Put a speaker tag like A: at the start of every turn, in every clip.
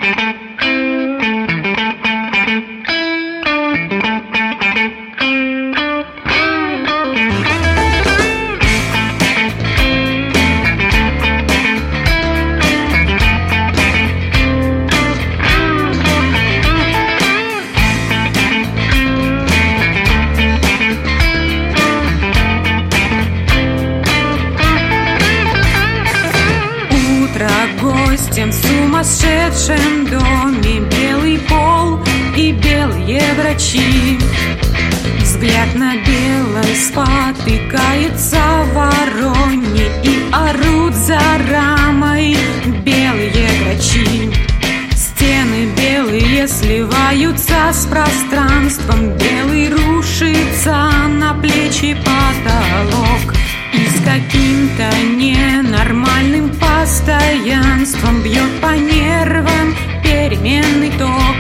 A: Гостем в сумасшедшем доме белый пол и белые врачи. Взгляд на белой спотыкаются вороне и орут за рамой белые врачи. Стены белые сливаются с пространством, белый рушится на плечи потолок. И с каким-то ненормальным постоянством бьет по нервам переменный ток.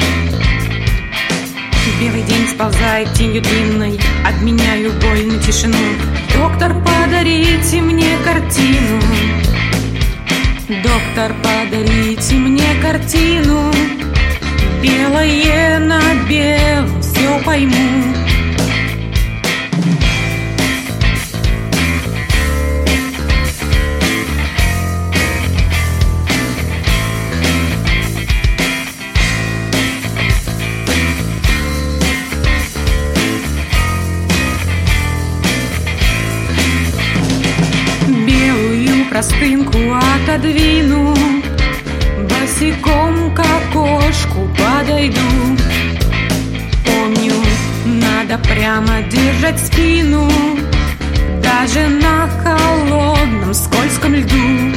A: Белый день сползает тенью длинной, обменяю боль на тишину. Доктор, подарите мне картину. Доктор, подарите мне картину. Белое на белом, все пойму. Простынку отодвину, босиком к окошку подойду. Помню, надо прямо держать спину, даже на холодном скользком льду.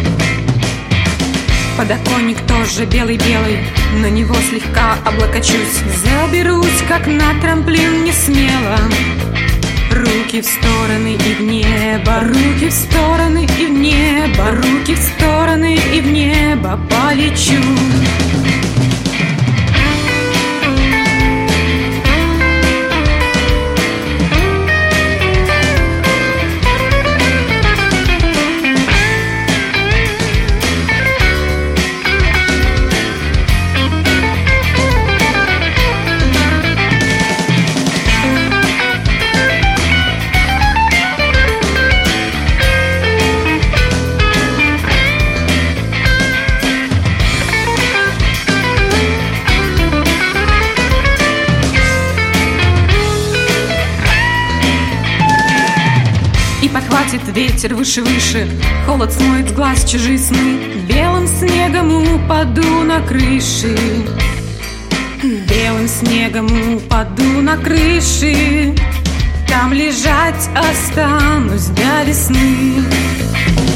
A: Подоконник тоже белый-белый, на него слегка облокочусь. Заберусь, как на трамплин, не смело. Руки в стороны и в небо, руки в стороны и в небо, руки в стороны и в небо полечу. Подхватит ветер выше-выше, холод смоет с глаз чужие сны. Белым снегом упаду на крыши, белым снегом упаду на крыши. Там лежать останусь до весны.